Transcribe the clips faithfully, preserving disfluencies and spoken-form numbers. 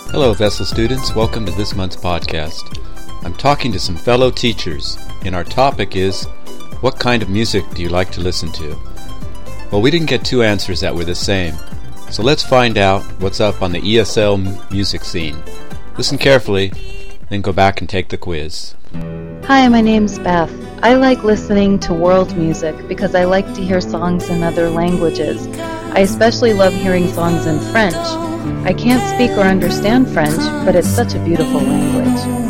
Hello, Vessel students. Welcome to this month's podcast. I'm talking to some fellow teachers, and our topic is, what kind of music do you like to listen to? Well, we didn't get two answers that were the same, so let's find out what's up on the E S L music scene. Listen carefully, then go back and take the quiz. Hi, my name's Beth. I like listening to world music because I like to hear songs in other languages. I especially love hearing songs in French. I can't speak or understand French, but it's such a beautiful language.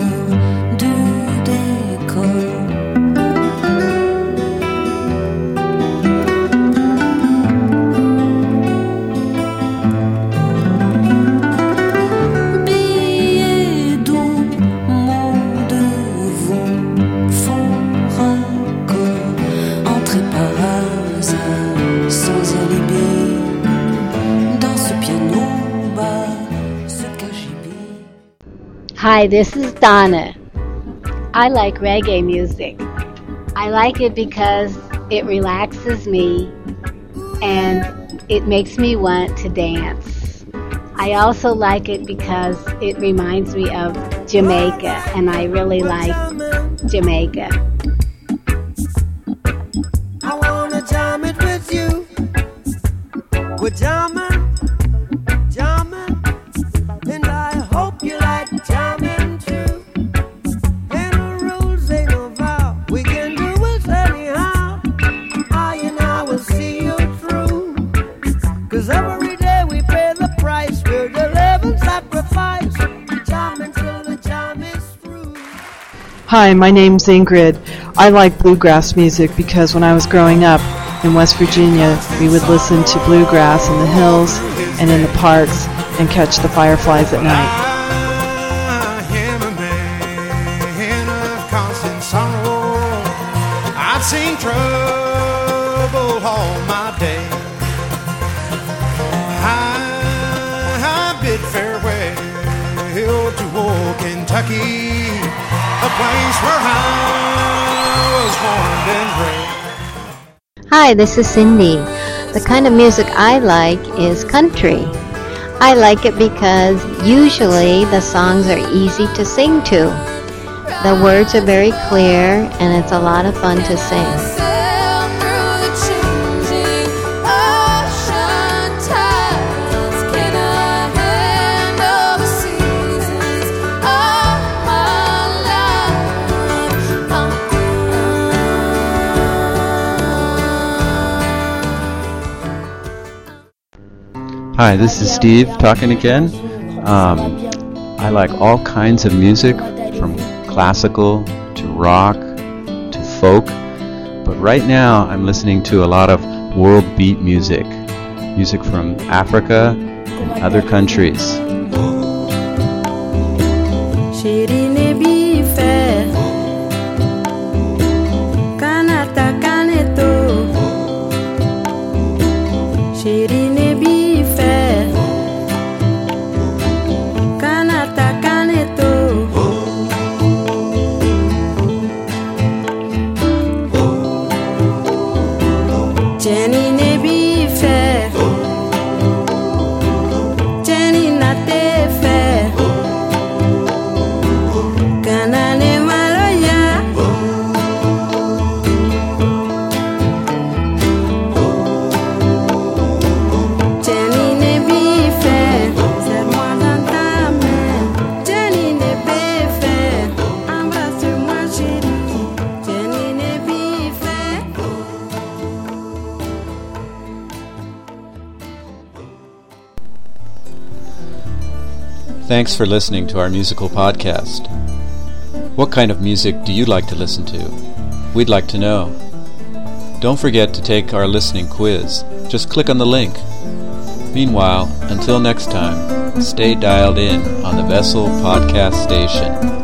Hi, this is Donna. I like reggae music. I like it because it relaxes me and it makes me want to dance. I also like it because it reminds me of Jamaica, and I really like Jamaica. I wanna jam it with you. We're jamming, jamming, and I hope you like jamming too. Ain't no rules, ain't no vow. We can do it anyhow. I and I will see you through. Cause every day we pay the price. We're the living sacrifice. Jamming till the jam is through. Hi, my name's Ingrid. I like bluegrass music because when I was growing up in West Virginia, we would listen to bluegrass in the hills and in the parks and catch the fireflies at night. I am a man of constant sorrow. I've seen trouble all my day. I, I bid farewell to old Kentucky, a place where I was born and raised. Hi, this is Cindy. The kind of music I like is country. I like it because usually the songs are easy to sing to. The words are very clear and it's a lot of fun to sing. Hi, this is Steve talking again. Um, I like all kinds of music, from classical to rock to folk, but right now I'm listening to a lot of world beat music, music from Africa and other countries. Thanks for listening to our musical podcast. What kind of music do you like to listen to? We'd like to know. Don't forget to take our listening quiz. Just click on the link. Meanwhile, until next time, stay dialed in on the Vessel Podcast Station.